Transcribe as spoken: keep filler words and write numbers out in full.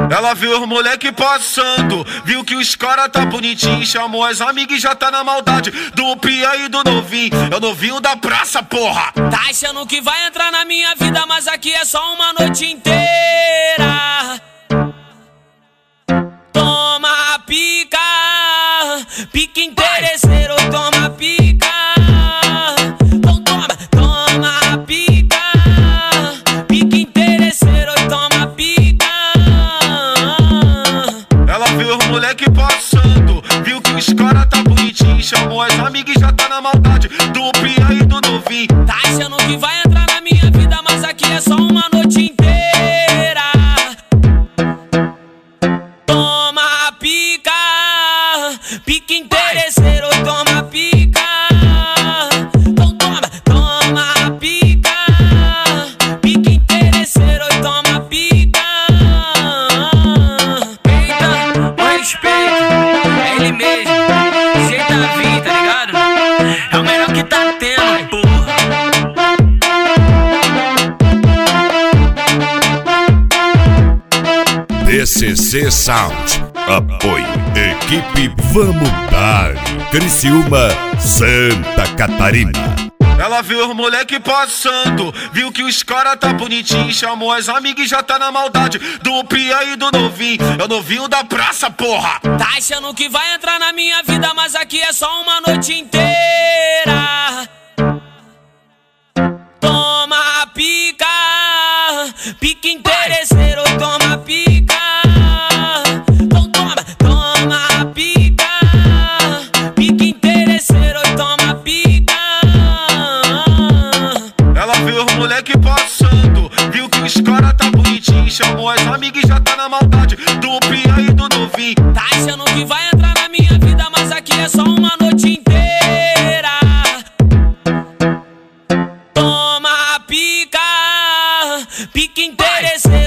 Ela viu os moleque passando, viu que os cara tá bonitinho, chamou as amigas e já tá na maldade do pia e do novinho. É o novinho da praça, porra. Tá achando que vai entrar na minha vida, mas aqui é só uma noite inteira. Toma a pica, pica interesseiro, toma a pica. Então toma, toma a pica, pica interesseiro, toma a pica. Ela viu os moleque passando, viu que os cara tá bonitinho, chamou as amigas e já tá na maldade do pia e do novinho. Tá achando que vai entrar na minha vida, mas aqui é só uma noite inteira. Toma a pica, pica interesseiro, toma a pica. Então toma, toma a pica, pica interesseiro, toma a pica. Eita, o respeito, é ele mesmo, jeito da vida, tá ligado? É o melhor que tá tendo, porra. D C C Sound. Apoio Equipe Vamos Dar, Criciúma, Santa Catarina. Ela viu os moleque passando, viu que os cara tá bonitinho, chamou as amigas e já tá na maldade do pia e do novinho. É o novinho da praça, porra. Tá achando que vai entrar na minha vida, mas aqui é só uma noite inteira. Toma a pica, pica interesseiro, toma a pica. Então toma, toma a pica, pica interesseiro, toma a pica. Ela viu os moleque passando, viu que os cara tá bonitinho, chamou as amigas e já tá na maldade do pia e do novinho. Tá achando que vai entrar na minha vida, mas aqui é só uma noite inteira. Toma a pica, pica interesseiro.